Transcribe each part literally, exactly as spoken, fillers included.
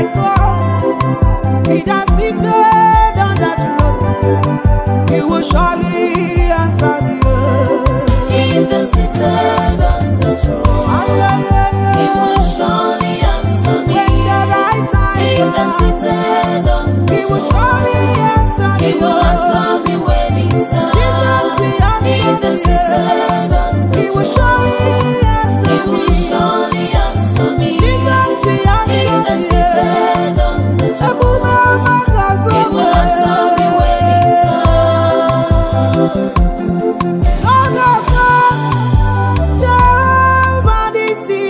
my God, He that seated on that throne, He will surely answer me. He that seated on the throne, He will surely answer me. When the right time He that comes, seated on the He will throne, surely answer me. He will answer me when it's time. Jesus will He that answer seated on me. the He will throne, surely He answer will me. surely answer me. Jesus will He that answer me. seated on the throne, Ebube makazo He will answer me when it's time. God of us, Jehovah Nissi,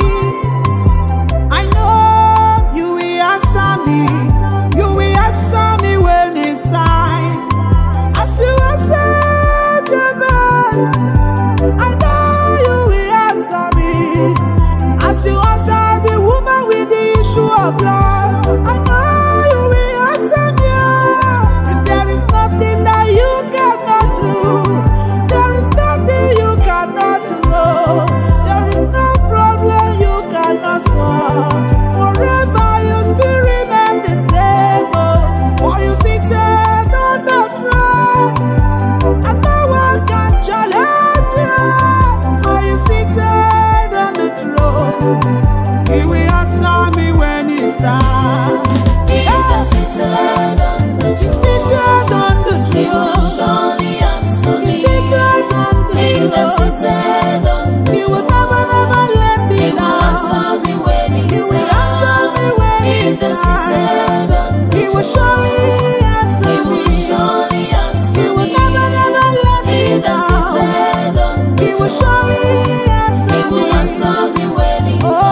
I know you will answer me. You will answer me when it's time. As you answer Jabez, I know you will answer me. As you answer the woman with the issue of blood, I know you will answer me. There is nothing that you cannot do. There is nothing you cannot do. There is no problem you cannot solve. Forever you still remain the same. Oh, for you seated on the throne, and no one can challenge you. For you seated on the throne, He will answer me when it's time. He that seated on the He throne, seated on the He will throne. surely answer He me. seated on the He that throne. seated on the He will throne, never, never let me He will down. answer me when He it's will answer me time. when He it's that time. seated on the He will throne, surely He answer me. will surely He answer will me. never, never let He me that down. seated on the He will throne, surely He answer will answer me. me when it's Oh,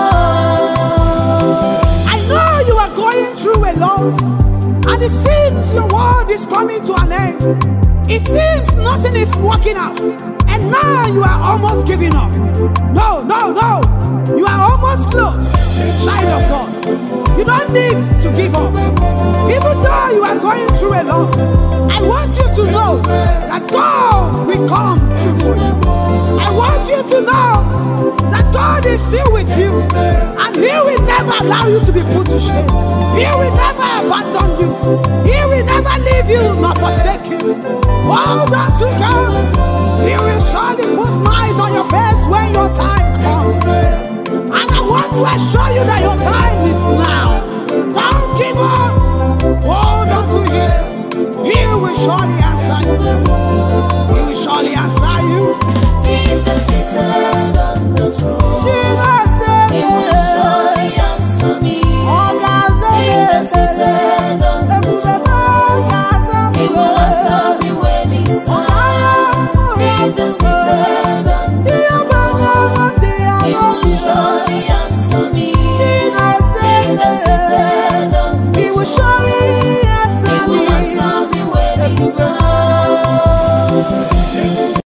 time. I know you are going through a lot, and it seems your world is coming to an end. It seems nothing is working out, and now you are almost giving up. No, no, no. You are almost close. Child of God, you don't need to give up. Even though you are going through a lot, I want you to know that God will come through for you. I want you to know that God is still with you, and He will never allow you to be put to shame. He will never abandon you. He will never leave you nor forsake you. Hold on to God. He will surely put smiles on your face when your time comes. And I want to assure you that your time is now. Don't give up. Hold on to Him. He will surely answer you. He will surely answer you. He that seated on the throne, Jesus He will surely answer me. He that seated on the throne, He will answer me when it's time. He that seated on the throne, He will surely answer me. He that seated on the He will surely answer He will me. answer me when it's time.